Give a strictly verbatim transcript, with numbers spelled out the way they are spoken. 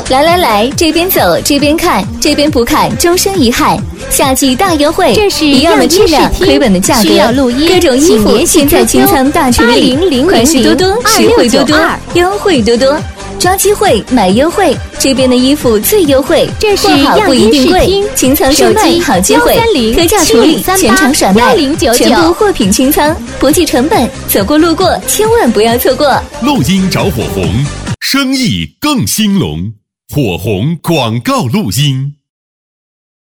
来来来，这边走这边看，这边不看终生遗憾。夏季大优惠， 这是一样的质量，亏本的价格， 需要录音， 各种衣服现在清仓大群里，款式多多，实惠多多，优惠多多。抓机会买优惠，这边的衣服最优惠， 这是货好不一定贵，清仓售卖好机会，特价处理，全场甩卖，全部货品清仓，不计成本，走过路过千万不要错过。 录音找火红，生意更兴隆，火红广告录音。